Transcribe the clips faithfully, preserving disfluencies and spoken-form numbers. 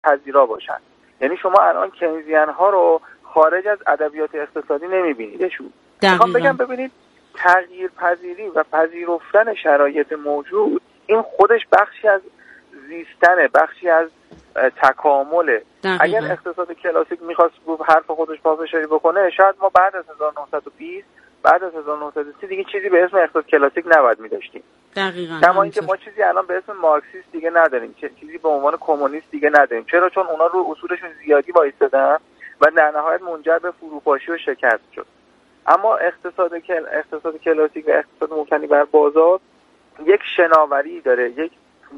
پذیرا باشن. یعنی شما الان کینزیان ها رو خارج از ادبیات اقتصادی نمیبینیدشون. میخوام بگم ببینید تغییر پذیری و پذیرفتن شرایط موجود این خودش بخشی از زیستنه، بخشی از تکامله. اگر اقتصاد کلاسیک میخواست حرف خودش پافشاری بکنه شاید ما بعد از هزار و نهصد و بیست بعد از هزار و نهصد و سی دیگه چیزی به اسم اقتصاد کلاسیک نباید می‌داشتیم. دقیقاً. کما اینکه ما چیزی الان به اسم مارکسیست دیگه نداریم، چیزی به عنوان کمونیست دیگه نداریم. چرا؟ چون اونا رو اصولشون زیادی وایسادن و در نهایت منجر به فروپاشی و شکست شد. اما اقتصاد کل... اقتصاد کلاسیک و اقتصاد مبتنی بر بازار یک شناوری داره، یک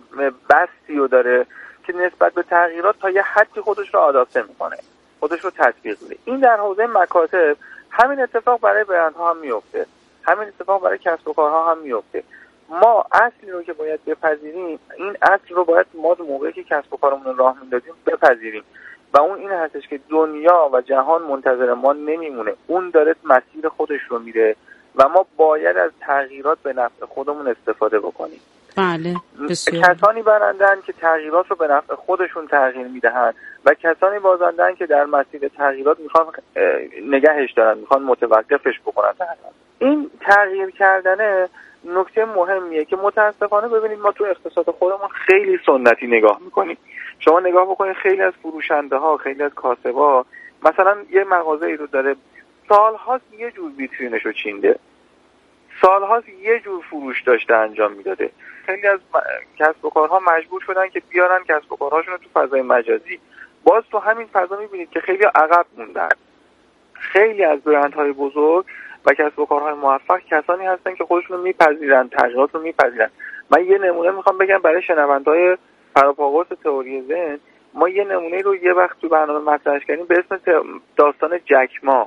بسیو داره که نسبت به تغییرات تا یه حدی خودش رو آداپته میکنه، خودش رو تطبیق میده. این در حوزه مکاتب همین اتفاق برای برندها هم میفته، همین اتفاق برای کسب و کارها هم میفته. ما اصلی رو که باید بپذیریم، این اصل رو باید ما موقعی که کسب و کارمون رو راه میندازیم بپذیریم و اون این هستش که دنیا و جهان منتظر ما نمیمونه، اون داره مسیر خودش رو میره و ما باید از تغییرات به نفع خودمون استفاده بکنیم. بله بسیار. کسانی برندن که تغییرات رو به نفع خودشون تغییر میدهن و کسانی بازندن که در مسیر تغییرات میخوان نگهش دارن، میخوان متوقفش بکنن. این تغییر کردنه نکته مهمیه که متاسفانه ببینید ما تو اقتصاد خودمون خیلی سنتی نگاه میکنیم. شما نگاه بکنید خیلی از فروشنده ها، خیلی از کاسبا مثلا یه مغازه ای رو داره سالهاست یه جور ویترینش رو چینده، سالهاست یه جور فروش داشته انجام میداده. خیلی از کسب و کارها مجبور شدن که بیارن کسب و کارهاشون رو تو فضای مجازی. باز تو همین فضا میبینید که خیلی عقب موندن. خیلی از برندهای بزرگ و کسب و کارهای موفق کسانی هستن که خودشون رو میپذیرن، تغییرات رو میپذیرن. من یه نمونه میخوام بگم برای شنونده‌های پراپاگورس تئوری ذهن. ما یه نمونه رو یه وقت تو برنامه مطرح کردیم به اسم داستان جک ما.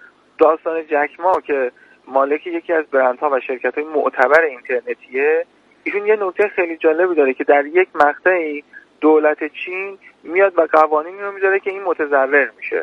داستان جک ما که مالک یکی از برندها و شرکت‌های معتبر اینترنتیه، ایشون یه نکته خیلی جالبی داره که در یک مقطعی دولت چین میاد و قوانینی رو میذاره که این متضرر میشه.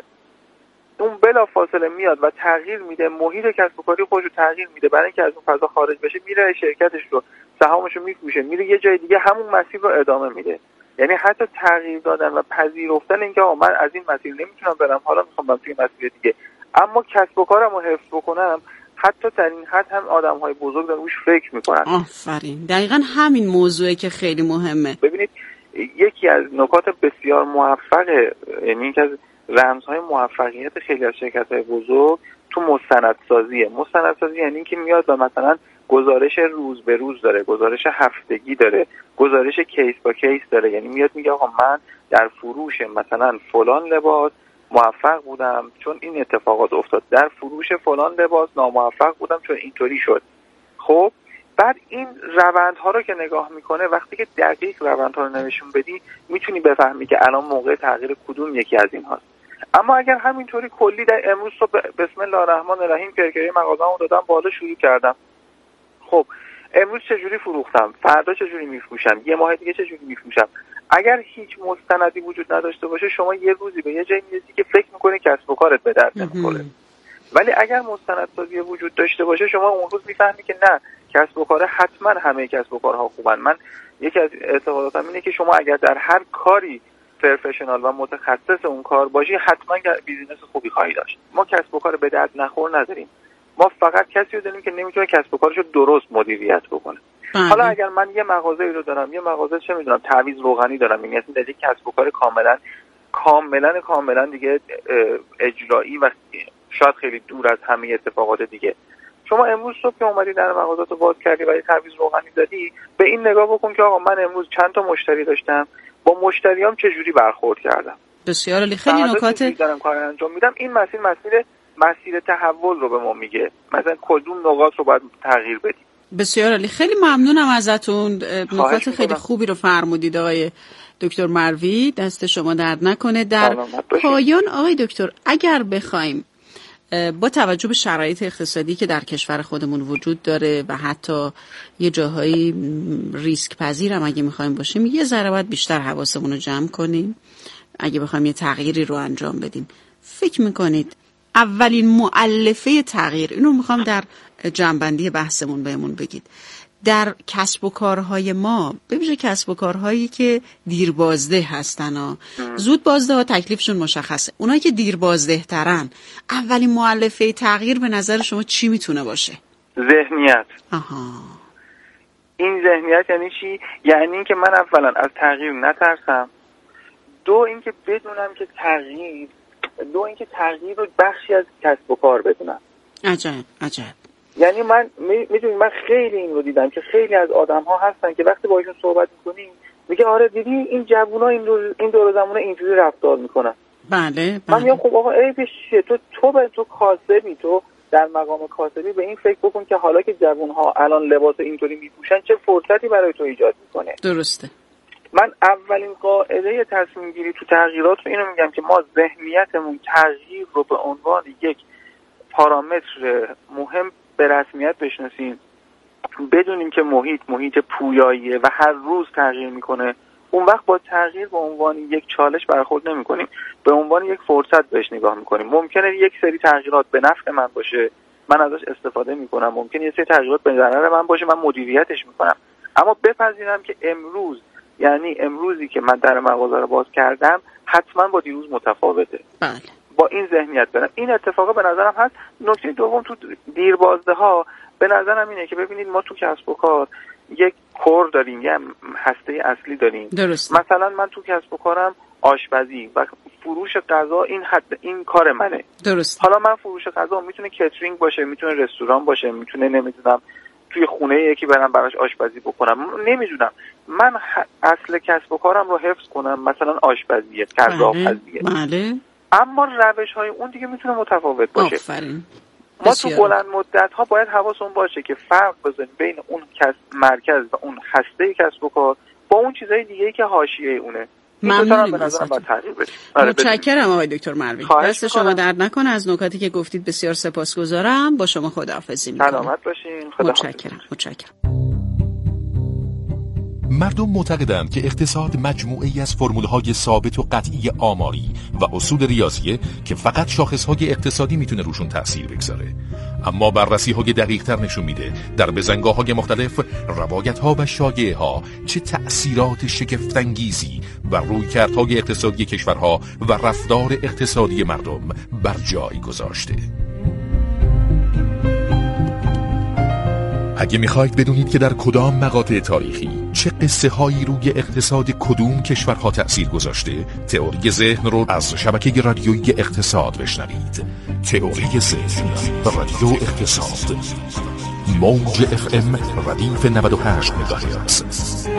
اون بلافاصله میاد و تغییر میده، محیط کسب و کاری خودش رو تغییر میده، برای اینکه از اون فضا خارج بشه میره شرکتش رو، سهامش رو میفروشه، میره یه جای دیگه همون مسیر رو ادامه میده. یعنی حتی تغییر دادن و پذیرفتن اینکه آقا من از این مسیر نمیتونم برم، حالا میخوام برم توی مسیر دیگه، اما کسب و کارم رو حفظ بکنم، حتی در این حد هم آدم‌های بزرگ دارن روش فکر میکنن. آفرین، دقیقاً همین موضوعی که خیلی مهمه. ببینید یکی از نکات بسیار موفق، یعنی یکی از رمزهای موفقیت خیلی از شرکت‌های بزرگ تو مستندسازیه. مستندسازی یعنی اینکه میاد و مثلا گزارش روز به روز داره، گزارش هفتگی داره، گزارش کیس با کیس داره. یعنی میاد میگه آقا من در فروش مثلا فلان لباس موفق بودم چون این اتفاقات افتاد، در فروش فلان لباس ناموفق بودم چون اینطوری شد. خب بعد این روندها رو که نگاه میکنه، وقتی که دقیق روندها رو نشون بدی میتونی بفهمی که الان موقع تغییر کدوم یکی از این هاست. اما اگر همینطوری کلی در امروز صبح بسم الله الرحمن الرحیم کرکری مغازه‌مو دادم بالا شروع کردم، خب امروز چجوری فروختم، فردا چجوری میفروشم، یه ماه دیگه چجوری میفروشم، اگر هیچ مستندی وجود نداشته باشه شما یه روزی به یه جایی میرسی که فکر میکنی کسب و کارت به درد نمیخوره. ولی اگر مستندسازی وجود داشته باشه شما اون روز میفهمی که نه، کسب و کار حتما همه کسب و کارها خوبن. من یکی از اعتقاداتم اینه که شما اگر در هر کاری پروفشنال و متخصص اون کار باشی حتما بیزینس خوبی خواهی داشت. ما کسب و کار به درد نخور نداریم، ما فقط کسی رو داریم که نمیتونه کسب و کارش رو درست مدیریت بکنه. بله. حالا اگر من یه مغازه ای رو دارم، یه مغازه چه میدونم تعویض روغنی دارم، یعنی اصلا در یک کسب و کار کاملا کاملا کاملا دیگه اجرایی و شاید خیلی دور از همه اتفاقات دیگه، شما امروز صبح که اومدی در مغازه رو باز کردی و یه تعویض روغنی دادی، به این نگاه بکن که آقا من امروز چند تا مشتری داشتم، با مشتریام چه جوری برخورد کردم. بسیار عالی، خیلی نکات دارم کار انجام میدم. این مسیر مسیر مسیر تحول رو به ما میگه، مثلا کدوم نقاط رو باید تغییر بدیم. بسیار عالی، خیلی ممنونم ازتون، نکات خیلی خوبی رو فرمودید آقای دکتر مروی، دست شما درد نکنه. در پایان آقای دکتر اگر بخوایم با توجه به شرایط اقتصادی که در کشور خودمون وجود داره و حتی یه جاهایی ریسک پذیرم اگه میخوایم باشیم، یه ذره باید بیشتر حواسمون رو جمع کنیم اگه بخوایم یه تغییری رو انجام بدیم. فکر میکنید اولین مؤلفه تغییر، اینو میخوام در جنبندی بحثمون بهمون بگید، در کسب و کارهای ما، ببینید کسب و کارهایی که دیر بازده هستن ها. زود بازده ها تکلیفشون مشخصه. اونایی که دیر بازده ترن، اولین مؤلفه تغییر به نظر شما چی میتونه باشه؟ ذهنیت. آها. این ذهنیت یعنی چی؟ یعنی اینکه من اولا از تغییر نترسم، دو اینکه بدونم که تغییر دو اینکه تغییر رو بخشی از کسب و کار بدونم. عجب عجب. یعنی من میدونی من خیلی این رو دیدم که خیلی از آدم ها هستن که وقتی باهاشون صحبت میکنیم میگه آره دیدی این جوونا این دور این دور زمانه اینجوری رفتار میکنن. بله, بله. من میگم خب آقا عیبش چیه؟ تو تو به تو کاسبی، تو در مقام کاسبی به این فکر بکن که حالا که جوونها الان لباس اینطوری میپوشن چه فرصتی برای تو ایجاد میکنه. درسته. من اولین قاعده تصمیم گیری تو تغییرات رو اینو میگم که ما ذهنیتمون تغییر رو به عنوان یک پارامتر مهم به رسمیت بشناسیم، بدونیم که محیط محیط پویاییه و هر روز تغییر میکنه. اون وقت با تغییر به عنوان یک چالش برخورد نمیکنیم، به عنوان یک فرصت بهش نگاه میکنیم. ممکنه یک سری تغییرات به نفع من باشه، من ازش استفاده میکنم، ممکنه یک سری تغییرات به ضرر من باشه، من مدیریتش میکنم. اما بپذیرم که امروز، یعنی امروزی که من در مغازه رو باز کردم، حتما با دیروز متفاوته. بله. با این ذهنیت برم. این اتفاقا به نظرم هست. نکته دوم تو دیر بازده ها به نظرم اینه که ببینید ما تو کسب و کار یک کور داریم، یه هسته اصلی داریم. درست. مثلا من تو کسب و کارم آشپزی و فروش غذا این حد این کار منه. درست. حالا من فروش غذا میتونه کیترینگ باشه، میتونه رستوران باشه، میتونه نمیدونم توی خونه یکی برم براش آشپزی بکنم، نمیدونم. من اصل کسب و کارم رو حفظ کنم، مثلا آشپزیه، کذاب‌پزیه. بله. اما روش‌های اون دیگه میتونه متفاوت باشه. آفرین. ما تو بلند مدت ها باید حواسمون باشه که فرق بزنیم بین اون کسب مرکز و اون هسته کسب و کار با اون چیزای دیگه‌ای که حاشیه اونه. ممنونم به نظرم باید تغییر بده. متشکرم آقای دکتر مروی. دست شما درد نکنه. از نکاتی که گفتید بسیار سپاسگزارم. با شما خداحافظی می‌کنم. سلامت باشین. متشکرم. متشکرم. مردم معتقدند که اقتصاد مجموعه‌ای از فرمول‌های ثابت و قطعی آماری و اصول ریاضیه که فقط شاخص‌های اقتصادی میتونه روشون تأثیر بگذاره. اما بررسی‌های دقیق‌تر نشون میده در بزنگاه‌های مختلف روایت‌ها و شایعه‌ها چه تأثیرات شگفت‌انگیزی بر رویکردهای اقتصادی کشورها و رفتار اقتصادی مردم بر جای گذاشته. اگه میخواید بدونید که در کدام مقاطع تاریخی چه قصه هایی روی اقتصاد کدوم کشورها تأثیر گذاشته، تئوری ذهن رو از شبکه رادیویی اقتصاد بشنوید. تئوری ذهن و رادیو اقتصاد، موج اف ام ردیف نود و هشت مگاهرتز.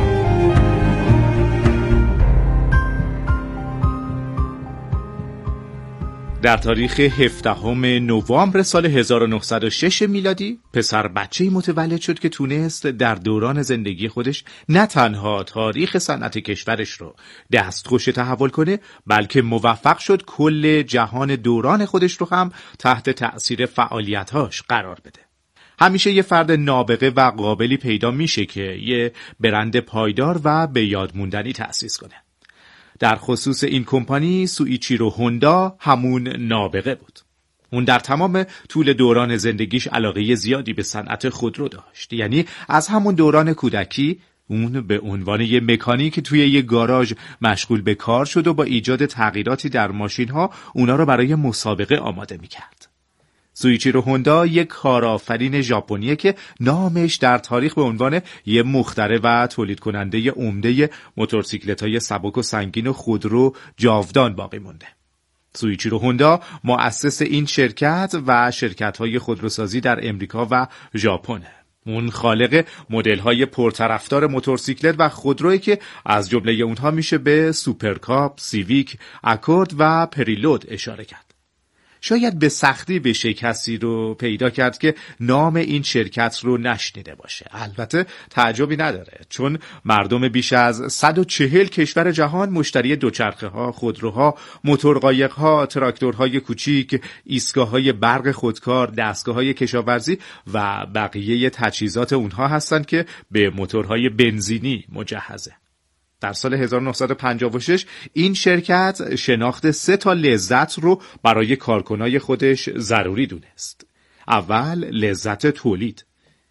در تاریخ هفدهم نوامبر سال هزار و نهصد و شش میلادی پسر بچه‌ای متولد شد که تونست در دوران زندگی خودش نه تنها تاریخ صنعت کشورش رو دستخوش تحول کنه، بلکه موفق شد کل جهان دوران خودش رو هم تحت تأثیر فعالیت‌هاش قرار بده. همیشه یه فرد نابغه و قابلی پیدا میشه که یه برند پایدار و به یاد موندنی تأسیس کنه. در خصوص این کمپانی سوئیچیرو هوندا همون نابغه بود. اون در تمام طول دوران زندگیش علاقه زیادی به صنعت خودرو داشت. یعنی از همون دوران کودکی اون به عنوان یه مکانیک توی یه گاراژ مشغول به کار شد و با ایجاد تغییراتی در ماشین‌ها اونا رو برای مسابقه آماده می‌کرد. سوئیچیرو هوندا یک کارآفرین ژاپنیه که نامش در تاریخ به عنوان یه مخترع و تولید کننده عمده موتورسیکلت‌های سبک و سنگین و خودرو جاودان باقی مونده. سوئیچیرو هوندا مؤسس این شرکت و شرکت‌های خودروسازی در امریکا و ژاپنه. اون خالق مدل‌های پرطرفدار موتورسیکلت و خودرویی که از جمله اونها میشه به سوپرکاپ، سیویک، اکورد و پریلود اشاره کرد. شاید به سختی بشه کسی رو پیدا کرد که نام این شرکت رو نشنیده باشه. البته تعجبی نداره، چون مردم بیش از صد و چهل کشور جهان مشتری دوچرخه ها، خودروها، موتورقایق ها، تراکتورهای کوچیک، ایستگاه های برق خودکار، دستگاه های کشاورزی و بقیه تجهیزات اونها هستن که به موتورهای بنزینی مجهزه. در سال هزار و نهصد و پنجاه و شش این شرکت شناخت سه تا لذت رو برای کارکنای خودش ضروری دونست. اول لذت تولید.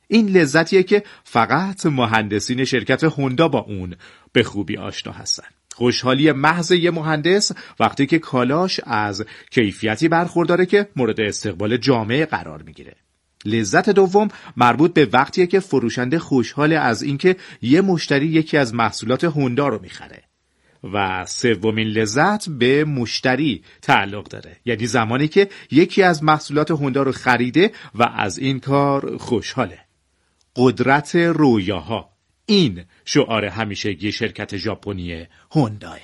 این لذتیه که فقط مهندسین شرکت هوندا با اون به خوبی آشنا هستن. خوشحالی محض یه مهندس وقتی که کالاش از کیفیتی برخورداره که مورد استقبال جامعه قرار میگیره. لذت دوم مربوط به وقتیه که فروشنده خوشحال از اینکه یه مشتری یکی از محصولات هوندا رو میخره. و سومین لذت به مشتری تعلق داره، یعنی زمانی که یکی از محصولات هوندا رو خریده و از این کار خوشحاله. قدرت رویاها، این شعار همیشگی شرکت ژاپنی هونداه.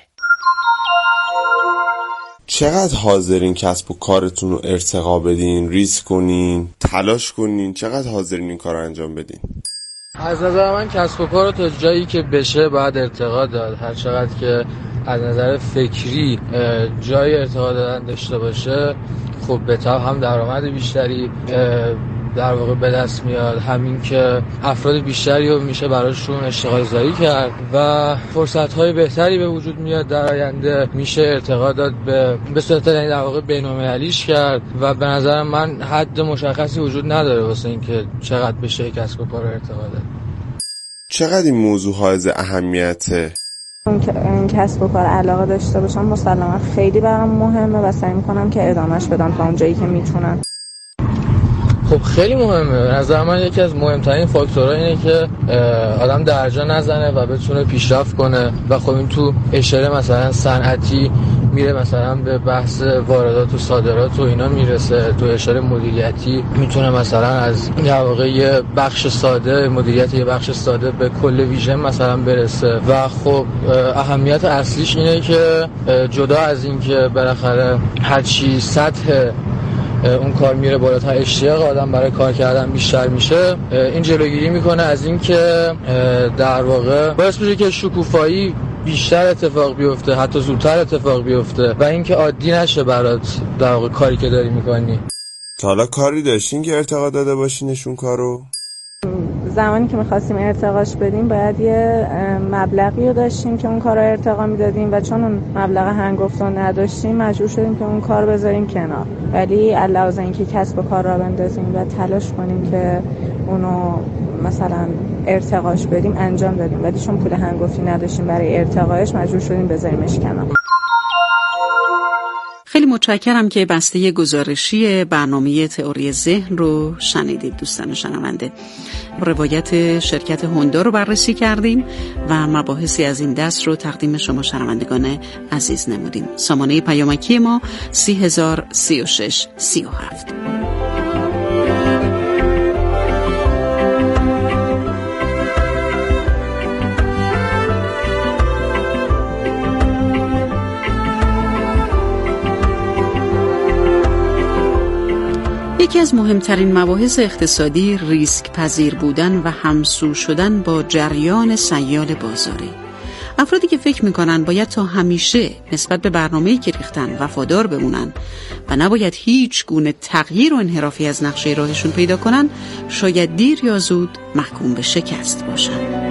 چقدر حاضرین کسب و کارتون رو ارتقا بدین، ریسک کنین، تلاش کنین؟ چقدر حاضرین این کار رو انجام بدین؟ از نظر من کسب و کار رو تا جایی که بشه باید ارتقا داد. هر چقدر که از نظر فکری جای ارتقا دادن داشته باشه خب به طب هم درآمد بیشتری در واقع به دست میاد، همین که افراد بیشتری رو میشه براشون اشتغال زایی کرد و فرصت‌های بهتری به وجود میاد در آینده، میشه ارتقا داد به به صورت در واقع بین‌المللیش کرد و به نظر من حد مشخصی وجود نداره واسه اینکه چقدر بشه کسب و کار ارتقا داد. چقدر این موضوع حائز اهمیته؟ اون کسب و کار علاقه داشته باشم مسلما خیلی برام مهمه و سعی می‌کنم که ادامهش بدم تا اون جایی که میتونم. خب خیلی مهمه. به نظر من یکی از مهمترین فاکتورها اینه که آدم درجا نزنه و بتونه پیشرفت کنه و خب این تو اشاره مثلا صنعتی میره مثلا به بحث واردات و صادرات و اینا میرسه، تو اشاره مدیریتی میتونه مثلا از در واقع یه بخش ساده مدیریت یه بخش ساده به کل ویژن مثلا برسه و خب اهمیت اصلیش اینه که جدا از این که بالاخره هر چی سطح اون کار میره بالاتر، اشتیاق آدم برای کار کردن بیشتر میشه، این جلوگیری میکنه از این که در واقع باعث میشه که شکوفایی بیشتر اتفاق بیفته، حتی زودتر اتفاق بیفته و اینکه عادی نشه برات در واقع کاری که داری میکنی. تا حالا کاری داشتین که ارتقا داده باشینشون کارو؟ زمانی که می‌خواستیم ارتقاش بدیم باید یه مبلغی رو داشتیم که اون کار رو ارتقا میدادیم و چون اون مبلغ هنگفت رو نداشتیم مجبور شدیم که اون کار بذاریم کنار، ولی علاوه اینکه کسب و کار را بندازیم و تلاش کنیم که اونو مثلا ارتقاش بدیم انجام دادیم، ولی چون پول هنگفتی نداشتیم برای ارتقاش مجبور شدیم بذاریمش کنار. خیلی متشکرم که بسته گزارشی برنامه تئوری ذهن رو شنیدید دوستان شنونده. روایت شرکت هوندا رو بررسی کردیم و مباحثی از این دست رو تقدیم شما شنوندگان عزیز نمودیم. سامانه پیامکی ما سی هزار سی و شش سی و هفت. یکی از مهمترین مباحث اقتصادی ریسک پذیر بودن و همسو شدن با جریان سیال بازاری. افرادی که فکر میکنن باید تا همیشه نسبت به برنامه‌ای که ریختن وفادار بمونن و نباید هیچ گونه تغییر و انحرافی از نقشه راهشون پیدا کنن، شاید دیر یا زود محکوم به شکست باشن.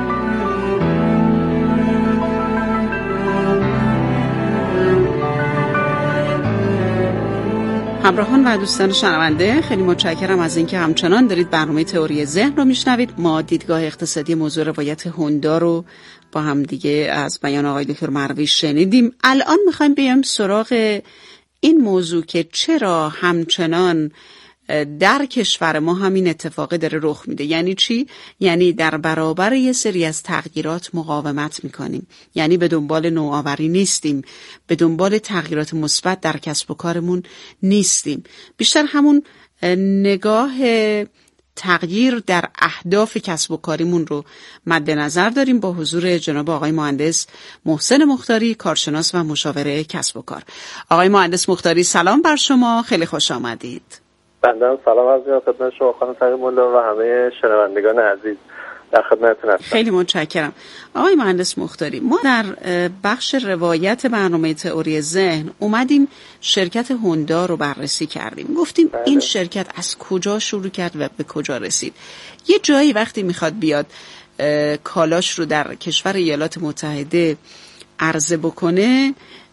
همراهان و دوستان شنونده، خیلی متشکرم از اینکه همچنان دارید برنامه تئوری ذهن رو میشنوید. ما دیدگاه اقتصادی موضوع روایت هوندا رو با هم دیگه از بیان آقای دکتر مروی شنیدیم. الان میخوایم بیایم سراغ این موضوع که چرا همچنان در کشور ما همین اتفاق داره رخ میده. یعنی چی؟ یعنی در برابر یه سری از تغییرات مقاومت میکنیم، یعنی به دنبال نوآوری نیستیم، به دنبال تغییرات مثبت در کسب و کارمون نیستیم، بیشتر همون نگاه تغییر در اهداف کسب و کاریمون رو مد نظر داریم. با حضور جناب آقای مهندس محسن مختاری، کارشناس و مشاور کسب و کار. آقای مهندس مختاری سلام بر شما، خیلی خوش آمدید. بنده سلام عرض می‌کنم خدمت شما خانم تقی‌الملا و همه شنوندگان عزیز، در خدمتتون هستم. خیلی متشکرم. آقای مهندس مختاری، ما در بخش روایت برنامه تئوری ذهن اومدیم شرکت هوندا رو بررسی کردیم، گفتیم بله. این شرکت از کجا شروع کرد و به کجا رسید. یه جایی وقتی میخواد بیاد کالاش رو در کشور ایالات متحده عرضه بکنه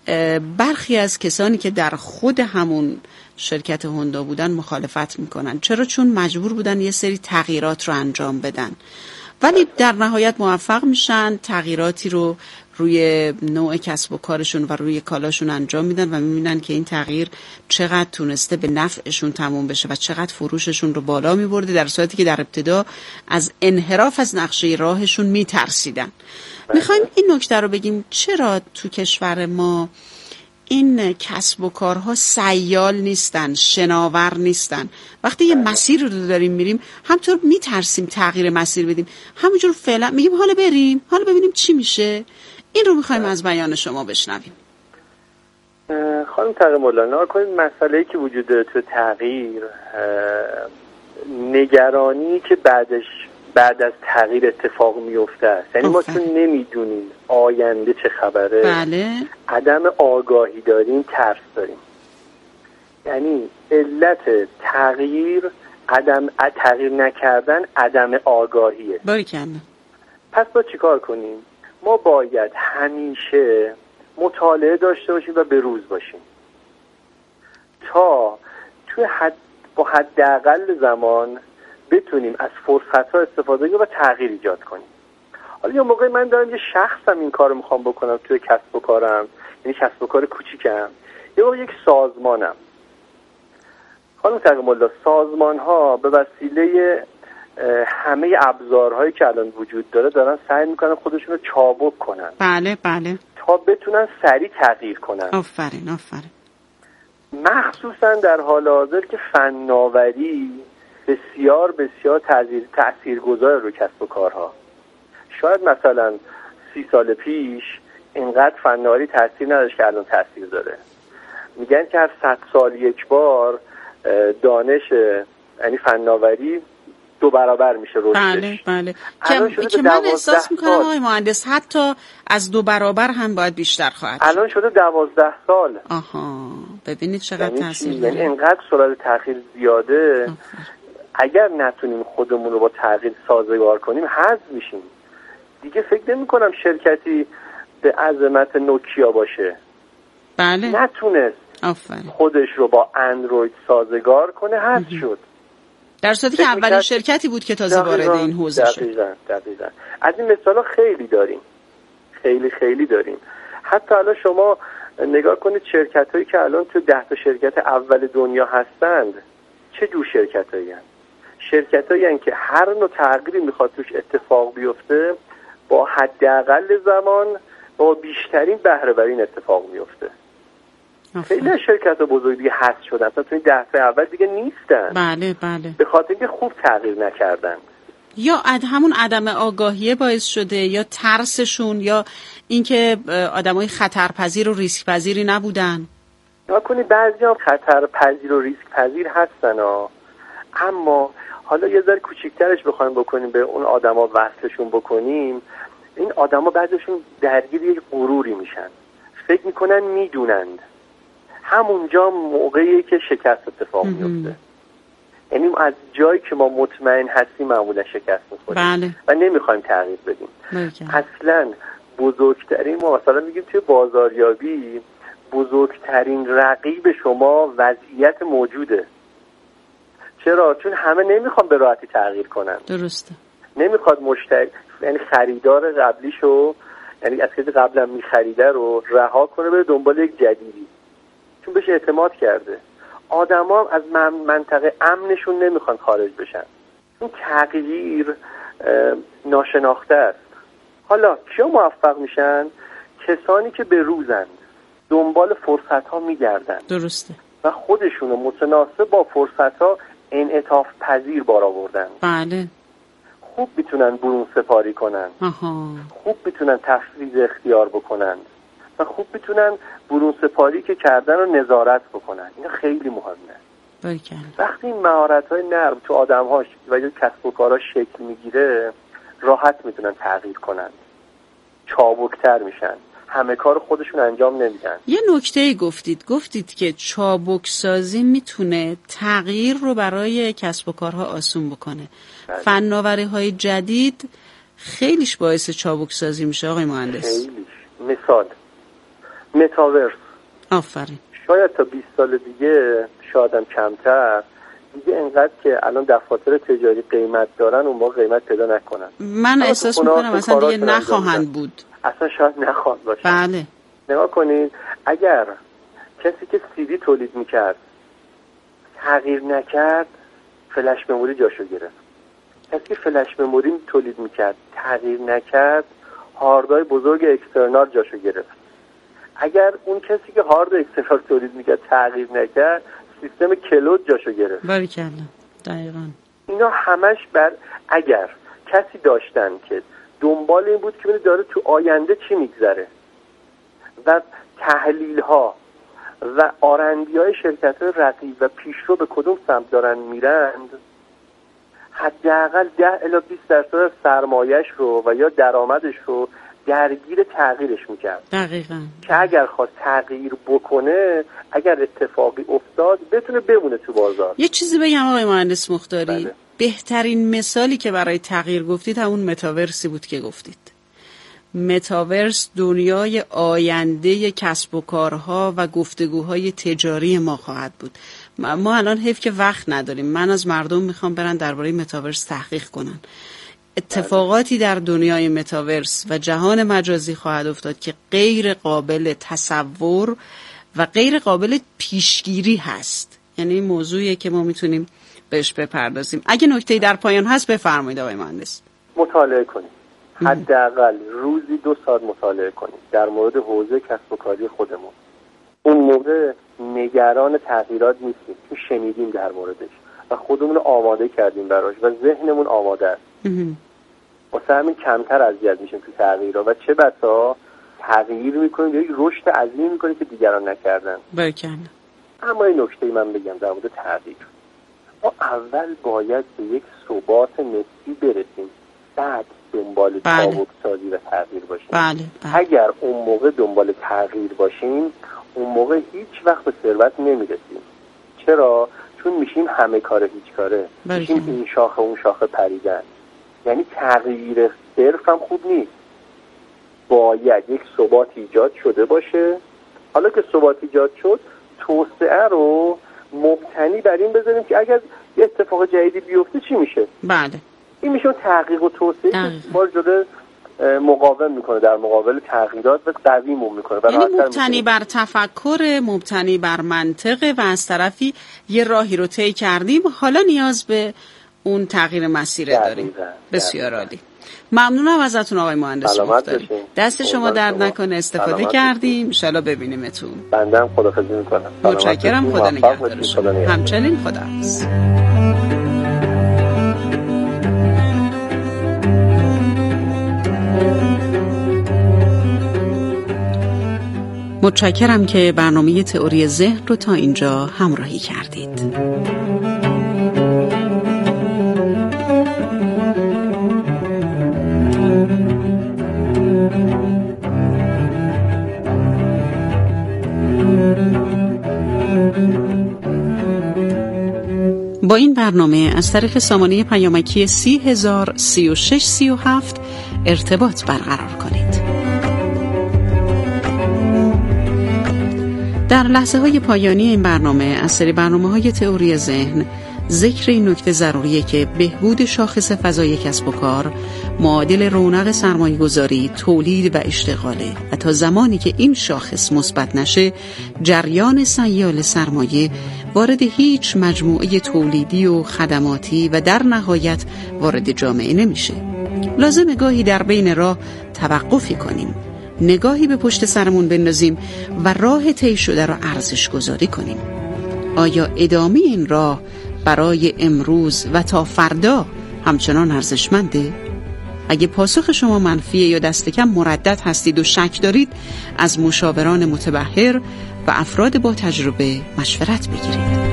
برخی از کسانی که در خود همون شرکت هوندا بودن مخالفت میکنن. چرا؟ چون مجبور بودن یه سری تغییرات رو انجام بدن، ولی در نهایت موفق میشن تغییراتی رو روی نوع کسب و کارشون و روی کالاشون انجام میدن و میبینن که این تغییر چقدر تونسته به نفعشون تموم بشه و چقدر فروششون رو بالا میبرده، در صورتی که در ابتدا از انحراف از نقشه راهشون میترسیدن. میخوایم این نکته رو بگیم چرا تو کشور ما این کسب و کارها سیال نیستن، شناور نیستن. وقتی یه مسیر رو داریم میریم همطور میترسیم تغییر مسیر بدیم، همونجور فعلا میگیم حالا بریم، حالا ببینیم چی میشه. این رو میخوایم از بیان شما بشنویم. خانم تقی مولانا، کنید مسئله‌ای که وجود داره تو تغییر، نگرانی که بعدش بعد از تغییر اتفاق میفته است. یعنی ما چون نمیدونیم آینده چه خبره، بله. عدم آگاهی داریم، ترس داریم. یعنی علت تغییر عدم تغییر نکردن عدم آگاهیه. باریکلا. پس با چیکار کنیم؟ ما باید همیشه مطالعه داشته باشیم و به روز باشیم تا توی حد با حداقل زمان بتونیم از فرصت‌ها استفاده کنیم و تغییر ایجاد کنیم. حالا یه موقعی من دارم یه شخصم این کارو میخوام بکنم توی کسب و کارم، یعنی کسب و کار کوچیکم، یه موقع یک سازمانم. خانم تقی مولا، سازمان‌ها به وسیله همه ابزارهایی که الان وجود داره دارن سعی میکنن خودشون رو چابک کنن. بله بله. تا بتونن سریع تغییر کنن. آفرین آفرین. مخصوصا در حال حاضر که فناوری بسیار بسیار تاثیر تاثیرگذار رو کسب و کارها. شاید مثلا سی سال پیش اینقدر فناوری تاثیر نداشت که الان تاثیر داره. میگن که هر صد سال یک بار دانش یعنی فناوری دو برابر میشه رشدش. بله بله. که, که من احساس میکنم آقای مهندس حتی از دو برابر هم باید بیشتر خواهد. الان شده دوازده سال. آها، ببینید چقدر یعنی تاثیر داره. یعنی اینقدر سرعت تغییر زیاده. آفر. اگر نتونیم خودمون رو با تغییر سازگار کنیم حذف میشیم. دیگه فکر نمی کنم شرکتی به عظمت نوکیا باشه. بله. نتونست آفرین. خودش رو با اندروید سازگار کنه، حذف شد. در صورتی که اولین شرکتی بود که تازه وارد این حوزه شد. دقیقاً دقیقاً. از این مثالا خیلی داریم. خیلی خیلی داریم. حتی الان شما نگاه کنید شرکتایی که الان تو ده تا شرکت اول دنیا هستند چه جور شرکتایی هستند؟ شرکتایی هستند که هر نوع تغییری میخواد توش اتفاق بیفته با حداقل زمان با بیشترین بهره وری این اتفاق میفته. خیلی از شرکت بزرگ دیگه حذف شدن، اصلا تو این ده تا اول دیگه نیستن. بله بله. به خاطر اینکه خوب تغییر نکردن. یا اد همون عدم آگاهی باعث شده، یا ترسشون، یا اینکه آدمای خطرپذیر و ریسک پذیری نبودن. نکنی بعضیا خطرپذیر و ریسک پذیر هستن ها، اما حالا یه ذره کوچیک‌ترش بخوایم بکنیم به اون آدما وصلشون بکنیم، این آدما بعضیشون درگیر یک غروری میشن، فکر میکنن میدونند. همونجا موقعی که شکست اتفاق میفته. یعنی از جایی که ما مطمئن هستیم معمولا شکست میخوریم. بله. و نمیخوایم تغییر بدیم. بله. اصلا بزرگترین، ما مثلا میگیم توی بازاریابی بزرگترین رقیب شما وضعیت موجوده. چرا؟ چون همه نمیخوان به راحتی تغییر کنن. درسته. نمیخواد مشتری، یعنی خریدار قبلیشو، یعنی از کسی قبلا میخریده رو رها کنه بره دنبال یک جدیدی، چون بهش اعتماد کرده. آدما هم از منطقه امنشون نمیخوان خارج بشن. این تغییر ناشناخته است. حالا کیا موفق میشن؟ کسانی که به روزند، دنبال فرصت ها میگردن. درسته. و خودشونو متناسب با فرصت ها انعطاف پذیر بار آوردن. بله. خوب میتونن برون سپاری کنن. آها. خوب میتونن تفویض اختیار بکنن و خوب میتونن برون سپاری که کردن رو نظارت بکنن. این خیلی مهمه. باریکلا. وقتی این مهارت‌های نرم تو آدم‌ها و کسب و کارها شکل میگیره، راحت میتونن تغییر کنن، چابکتر میشن، همه کار خودشون انجام نمیدن. یه نکته گفتید گفتید که چابک سازی میتونه تغییر رو برای کسب و کارها آسون بکنه. فناوری‌های جدید خیلیش باعث چابک سازی میشه آقای مهندس. خیلیش. مثال متاورس. آفرین. شاید تا بیست سال دیگه، شاید هم کمتر، دیگه انقدر که الان دفاتر تجاری قیمت دارن اون موقع قیمت پیدا نکنن. من احساس میکنم اصلا دیگه نخواهند بود. اصلا شاید نخواهند باشن. بله. نگاه کنید، اگر کسی که سی دی تولید میکرد تغییر نکرد، فلش مموری جاشو گرفت. کسی که فلش مموری تولید میکرد تغییر نکرد، هاردای بزرگ اکسترنال جاشو گرفت. اگر اون کسی که هارد اکسترنال تولید میکرد تغییر نکرد، سیستم کلود جاشو گرفت. باریکلا. دقیقاً. اینا همش بر اگر کسی داشتن که دنبال این بود که داره تو آینده چی میگذره و تحلیل ها و آرندی های شرکت های رقیب و پیشرو به کدوم سمت دارن میرند، حداقل ده الی بیست درصد سرمایه‌اش رو و یا درآمدش رو درگیر تغییرش میکرد. دقیقاً. که اگر خواست تغییر بکنه، اگر اتفاقی افتاد بتونه بمونه تو بازار. یه چیزی بگم آقای مهندس مختاری. بله. بهترین مثالی که برای تغییر گفتید همون متاورسی بود که گفتید. متاورس دنیای آینده کسب و کارها و گفتگوهای تجاری ما خواهد بود. ما الان حیف که وقت نداریم. من از مردم میخوام برن درباره متاورس تحقیق کنن. اتفاقاتی در دنیای متاورس و جهان مجازی خواهد افتاد که غیر قابل تصور و غیر قابل پیشگیری هست. یعنی موضوعیه که ما میتونیم بهش بپردازیم. اگه نکته‌ای در پایان هست بفرمایید آقای مهندس. مطالعه کنید. حداقل روزی دو ساعت مطالعه کنید در مورد حوزه کسب و کاری خودمون. اون موقع نگران تغییرات نیستیم که شنیدیم در موردش و خودمون آماده کردیم براش و ذهنمون آماده است. واسه همین کمتر اذیت میشیم تو تغییرها و چه بسا تغییر میکنیم یا یک رشد عظیمی میکنیم که دیگران نکردن. بله. اما این نکته‌ای من بگم در مورد تغییر. ما اول باید به یک ثبات نسبی برسیم، بعد دنبال تفاوت سازی و تغییر باشیم. بله. بله. اگر اون موقع دنبال تغییر باشیم، اون موقع هیچ وقت به ثروت نمیرسیم. چرا؟ چون میشیم همه کاره هیچ کاره. بله. میشیم این شاخه اون شاخه پریدن. یعنی تغییر صرف هم خوب نیست. باید یک ثبات ایجاد شده باشه. حالا که ثبات ایجاد شد، توسعه رو مبتنی بر این بذاریم که اگر یه اتفاق جدیدی بیفته چی میشه. بله. این میشه تحقیق و توسعه که ما جلوی مقاوم میکنه در مقابل تغییرات و قویمون میکنه. یعنی مبتنی بر تفکر، مبتنی بر منطق و از طرفی یه راهی رو طی کردیم، حالا نیاز به اون تغییر مسیر داریم. بسیار عالی. ممنونم ازتون آقای مهندس مختاری. دست شما درد نکنه، استفاده کردیم. ان شاءالله ببینیمتون. بنده خداحافظی میکنم. متشکرم. خدا نگهدار شما. همچنین خداحافظ. متشکرم که برنامه تئوری ذهن رو تا اینجا همراهی کردید. با این برنامه از طریق سامانه پیامکی سی هزار سی و شش سی و هفت ارتباط برقرار کنید. در لحظه های پایانی این برنامه از سری برنامه های تئوری ذهن ذکر این نکته ضروریه که بهبود شاخص فضای کسب و کار معادل رونق سرمایه گذاری، تولید و اشتغاله و تا زمانی که این شاخص مثبت نشه جریان سیال سرمایه وارد هیچ مجموعه تولیدی و خدماتی و در نهایت وارد جامعه نمیشه. لازم گاهی در بین راه توقفی کنیم، نگاهی به پشت سرمون بندازیم و راه طی شده را ارزش گذاری کنیم. آیا ادامه این راه برای امروز و تا فردا همچنان ارزشمنده؟ اگه پاسخ شما منفیه یا دست کم مردد هستید و شک دارید، از مشاوران متبحر و افراد با تجربه مشورت بگیرید.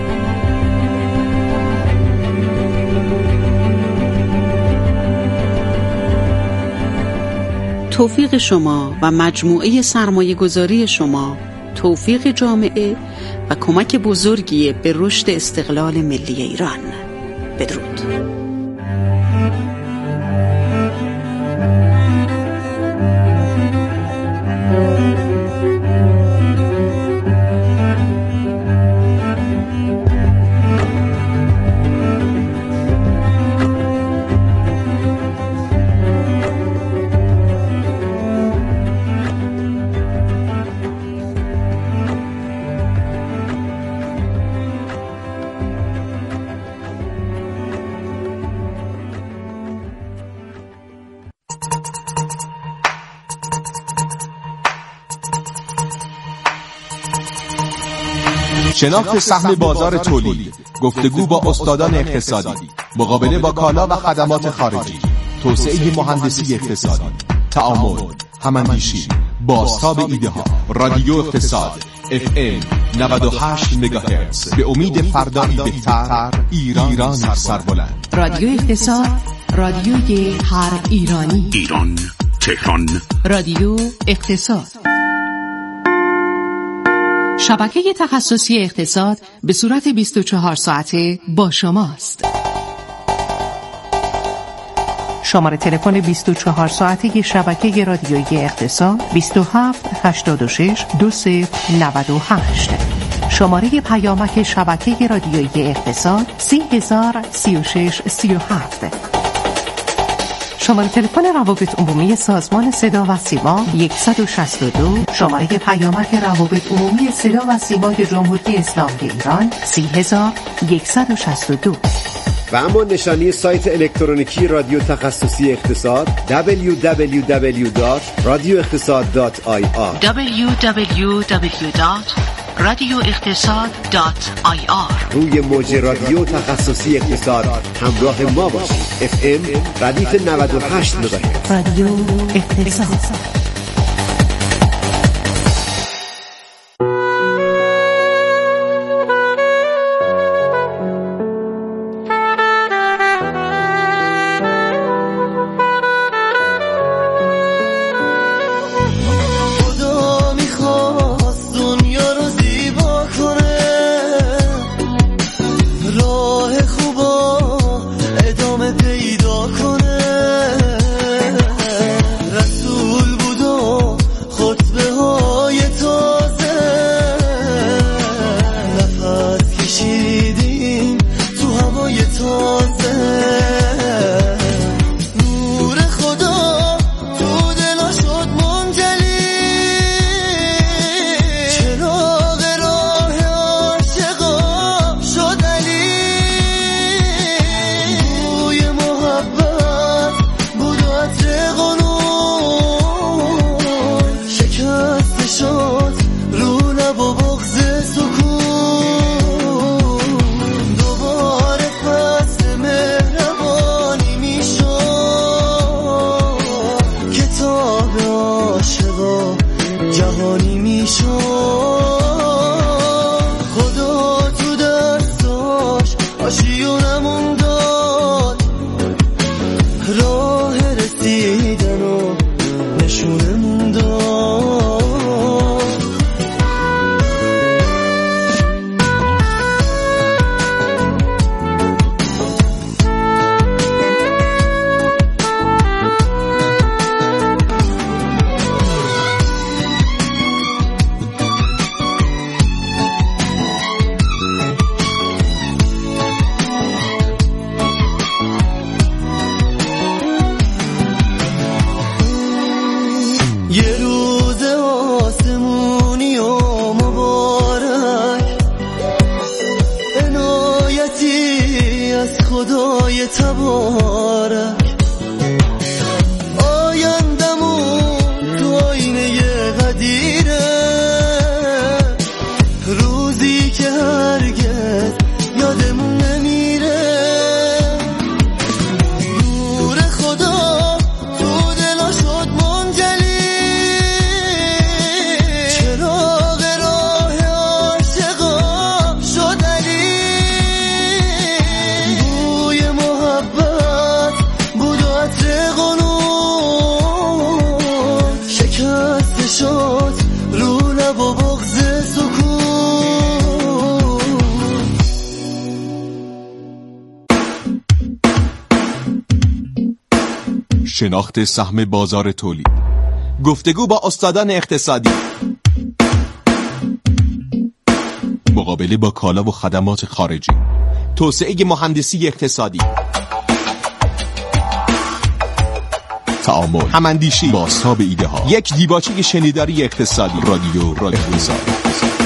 توفیق شما و مجموعه سرمایه گذاری شما توفیق جامعه و کمک بزرگی به رشد استقلال ملی ایران. بدرود. شناخت سهم بازار تولید، گفتگو با استادان اقتصادی، مقابله با کالا و خدمات خارجی، توسعه مهندسی اقتصادی، تعامل، هماندیشی، بازتاب ایده ها. رادیو اقتصاد اف ام نود و هشت مگاهرتز. به امید فردایی بهتر، ایران سربلند. رادیو اقتصاد، رادیوی هر ایرانی. ایران، تهران. رادیو اقتصاد، شبکه تخصصی اقتصاد به صورت بیست و چهار ساعته با شماست. شماره تلفن بیست و چهار ساعته شبکه رادیویی اقتصاد بیست و هفت هشتاد و شش دو صفر نود و هشت. شماره پیامک شبکه رادیویی اقتصاد سی هزار سی و شش سی و هفت. شماره تلفن روابط عمومی سازمان صدا و سیما صد و شصت و دو. شماره پیامک روابط عمومی صدا و سیمای جمهوری اسلامی ایران سی هزار صد و شصت و دو. و اما نشانی سایت الکترونیکی رادیو تخصصی اقتصاد دبلیو دبلیو دبلیو دات رادیو اقتصاد دات آی آر دبلیو دبلیو دبلیو دات رادیو اقتصاد دات آی آر. روی موج رادیو تخصصی اقتصاد همراه ما باشید. اف ام ردیف نود و هشت مگاهرتز. رادیو اقتصاد. شناخت سهم بازار تولید، گفتگو با استادان اقتصادی، مقابله با کالا و خدمات خارجی، توسعه مهندسی اقتصادی، تعامل، هماندیشی، بازتاب ایده ها. یک دیباچه شنیداری اقتصادی. رادیو اقتصاد.